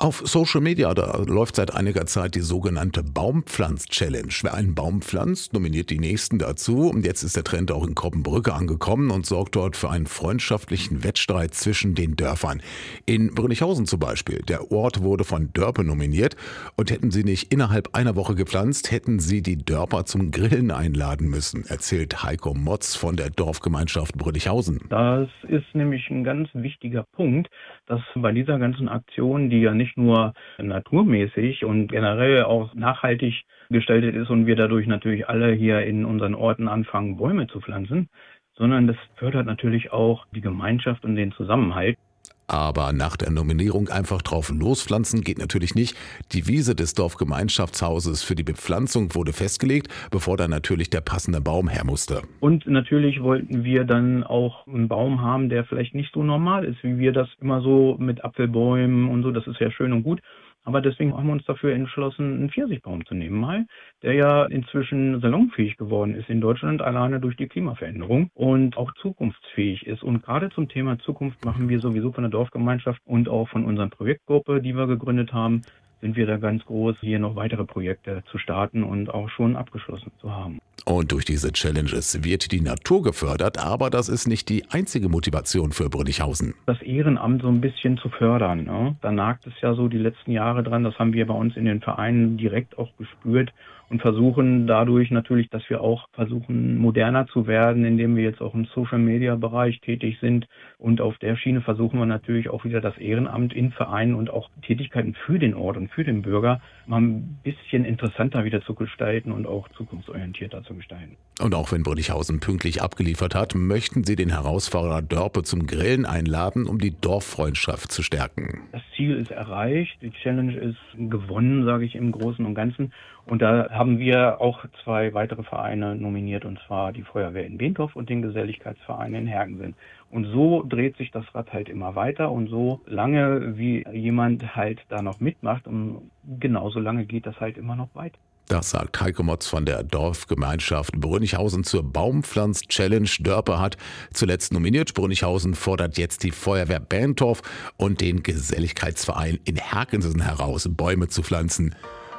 Auf Social Media, da läuft seit einiger Zeit die sogenannte Baumpflanz-Challenge. Wer einen Baum pflanzt, nominiert die Nächsten dazu. Und jetzt ist der Trend auch in Kroppenbrücke angekommen und sorgt dort für einen freundschaftlichen Wettstreit zwischen den Dörfern. In Brünnichhausen zum Beispiel. Der Ort wurde von Dörpe nominiert. Und hätten sie nicht innerhalb einer Woche gepflanzt, hätten sie die Dörper zum Grillen einladen müssen, erzählt Heiko Motz von der Dorfgemeinschaft Brünnichhausen. Das ist nämlich ein ganz wichtiger Punkt, dass bei dieser ganzen Aktion, die ja nicht nur naturmäßig und generell auch nachhaltig gestaltet ist und wir dadurch natürlich alle hier in unseren Orten anfangen, Bäume zu pflanzen, sondern das fördert natürlich auch die Gemeinschaft und den Zusammenhalt. Aber nach der Nominierung einfach drauf lospflanzen geht natürlich nicht. Die Wiese des Dorfgemeinschaftshauses für die Bepflanzung wurde festgelegt, bevor dann natürlich der passende Baum her musste. Und natürlich wollten wir dann auch einen Baum haben, der vielleicht nicht so normal ist, wie wir das immer so mit Apfelbäumen und so. Das ist ja schön und gut. Aber deswegen haben wir uns dafür entschlossen, einen Pfirsichbaum zu nehmen mal, der ja inzwischen salonfähig geworden ist in Deutschland, alleine durch die Klimaveränderung und auch zukunftsfähig ist. Und gerade zum Thema Zukunft machen wir sowieso von der Dorfgemeinschaft und auch von unserer Projektgruppe, die wir gegründet haben, sind wir da ganz groß, hier noch weitere Projekte zu starten und auch schon abgeschlossen zu haben. Und durch diese Challenges wird die Natur gefördert, aber das ist nicht die einzige Motivation für Brünnichhausen. Das Ehrenamt so ein bisschen zu fördern, ne? Da nagt es ja so die letzten Jahre dran, das haben wir bei uns in den Vereinen direkt auch gespürt und versuchen dadurch natürlich, dass wir auch versuchen, moderner zu werden, indem wir jetzt auch im Social-Media-Bereich tätig sind. Und auf der Schiene versuchen wir natürlich auch wieder das Ehrenamt in Vereinen und auch Tätigkeiten für den Ort und für den Bürger mal ein bisschen interessanter wieder zu gestalten und auch zukunftsorientierter zu gestalten. Und auch wenn Brünnichhausen pünktlich abgeliefert hat, möchten sie den Herausforderer Dörpe zum Grillen einladen, um die Dorffreundschaft zu stärken. Das Ziel ist erreicht, die Challenge ist gewonnen, sage ich im Großen und Ganzen. Und da haben wir auch 2 weitere Vereine nominiert, und zwar die Feuerwehr in Bendorf und den Geselligkeitsverein in Hergensen. Und so dreht sich das Rad halt immer weiter und so lange, wie jemand halt da noch mitmacht, und genauso lange geht das halt immer noch weiter. Das sagt Heiko Motz von der Dorfgemeinschaft Brünnichhausen zur Baumpflanz-Challenge. Dörpe hat zuletzt nominiert. Brünnichhausen fordert jetzt die Feuerwehr Bendorf und den Geselligkeitsverein in Hergensen heraus, Bäume zu pflanzen.